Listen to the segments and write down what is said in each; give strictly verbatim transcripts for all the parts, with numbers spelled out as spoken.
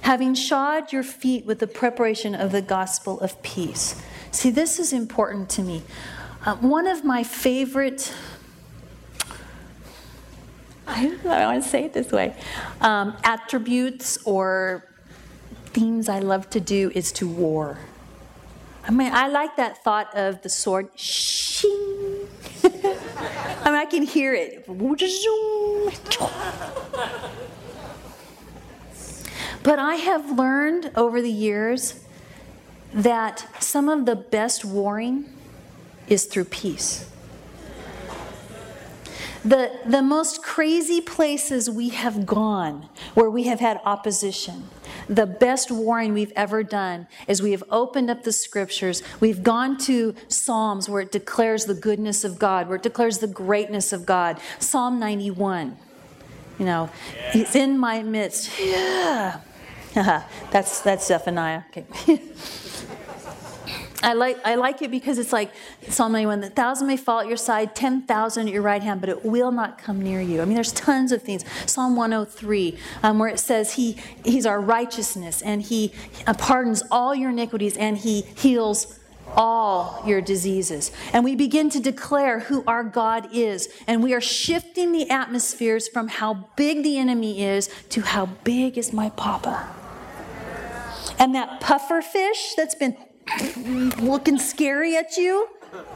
having shod your feet with the preparation of the gospel of peace. See, this is important to me. Uh, one of my favorite, I don't want to say it this way, um, attributes or things I love to do is to war. I mean, I like that thought of the sword. Shing. I mean, I can hear it. But I have learned over the years that some of the best warring is through peace. The, the most crazy places we have gone where we have had opposition, the best warring we've ever done is we have opened up the scriptures. We've gone to Psalms where it declares the goodness of God, where it declares the greatness of God. Psalm ninety-one, you know, yeah. He's in my midst. Yeah. that's that's Zephaniah. Okay. I like I like it because it's like Psalm ninety-one, the thousand may fall at your side, ten thousand at your right hand, but it will not come near you. I mean, there's tons of things. Psalm one oh three, um, where it says he He's our righteousness, and He pardons all your iniquities, and He heals all your diseases. And we begin to declare who our God is, and we are shifting the atmospheres from how big the enemy is to how big is my Papa. And that puffer fish that's been looking scary at you,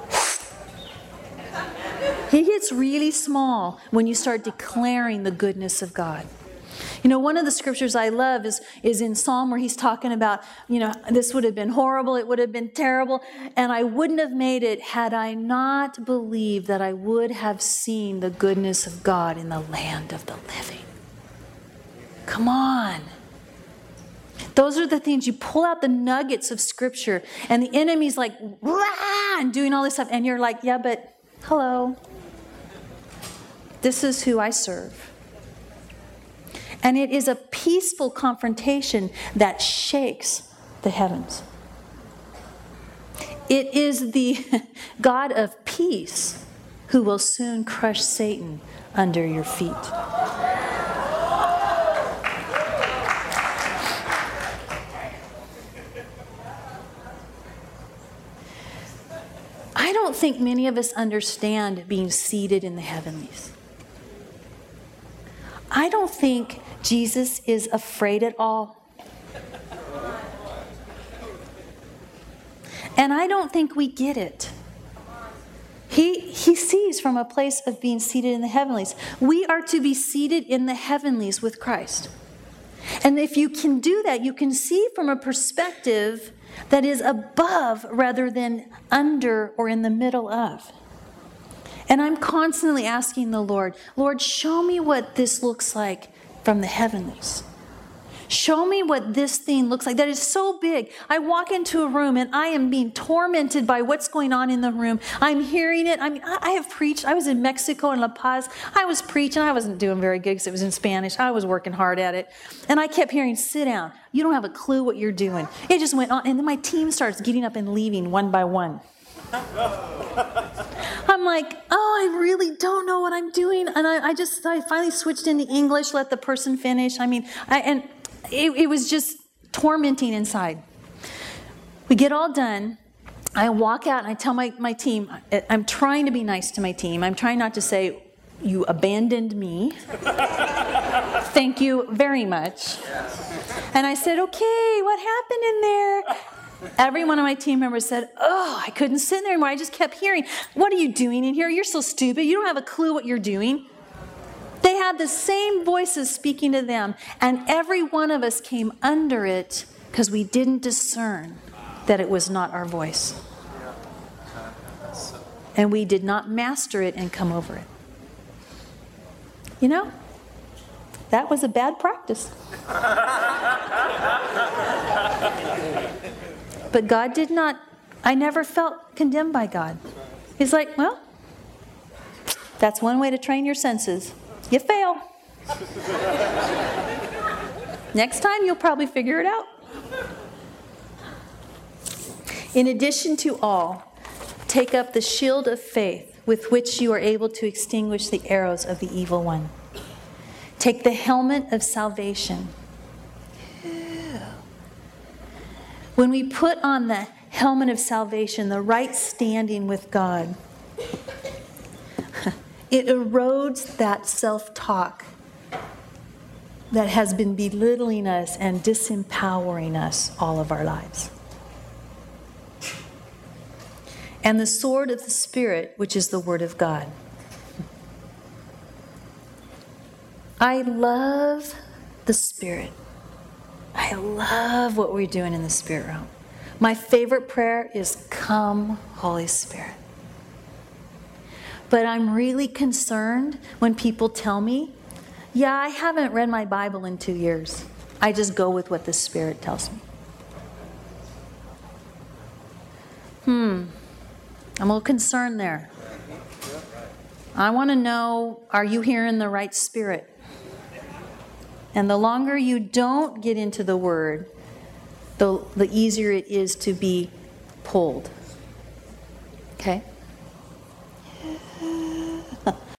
he gets really small when you start declaring the goodness of God. You know, one of the scriptures I love is, is in Psalm where he's talking about, you know, this would have been horrible, it would have been terrible, and I wouldn't have made it had I not believed that I would have seen the goodness of God in the land of the living. Come on. Those are the things, you pull out the nuggets of Scripture, and the enemy's like, rah, and doing all this stuff, and you're like, yeah, but hello. This is who I serve. And it is a peaceful confrontation that shakes the heavens. It is the God of peace who will soon crush Satan under your feet. I don't think many of us understand being seated in the heavenlies. I don't think Jesus is afraid at all. And I don't think we get it. He, he sees from a place of being seated in the heavenlies. We are to be seated in the heavenlies with Christ. And if you can do that, you can see from a perspective that is above rather than under or in the middle of. And I'm constantly asking the Lord, Lord, show me what this looks like from the heavenlies. Show me what this thing looks like. That is so big. I walk into a room and I am being tormented by what's going on in the room. I'm hearing it. I mean, I have preached. I was in Mexico in La Paz. I was preaching. I wasn't doing very good because it was in Spanish. I was working hard at it. And I kept hearing, sit down. You don't have a clue what you're doing. It just went on. And then my team starts getting up and leaving one by one. I'm like, oh, I really don't know what I'm doing. And I, I just, I finally switched into English, let the person finish. I mean, I, and it, it was just tormenting inside. We get all done. I walk out and I tell my, my team, I'm trying to be nice to my team. I'm trying not to say, you abandoned me. Thank you very much. And I said, okay, what happened in there? Every one of my team members said, oh, I couldn't sit there anymore. I just kept hearing, what are you doing in here? You're so stupid. You don't have a clue what you're doing. They had the same voices speaking to them. And every one of us came under it because we didn't discern that it was not our voice. And we did not master it and come over it. You know, that was a bad practice. But God did not, I never felt condemned by God. He's like, well, that's one way to train your senses. You fail. Next time you'll probably figure it out. In addition to all, take up the shield of faith with which you are able to extinguish the arrows of the evil one. Take the helmet of salvation. When we put on the helmet of salvation, the right standing with God, it erodes that self-talk that has been belittling us and disempowering us all of our lives. And the sword of the Spirit, which is the Word of God. I love the Spirit. I love what we're doing in the Spirit realm. My favorite prayer is, "Come, Holy Spirit." But I'm really concerned when people tell me, "Yeah, I haven't read my Bible in two years. I just go with what the Spirit tells me." Hmm. I'm a little concerned there. I want to know, are you hearing the right Spirit? And the longer you don't get into the Word, the, the easier it is to be pulled. Okay?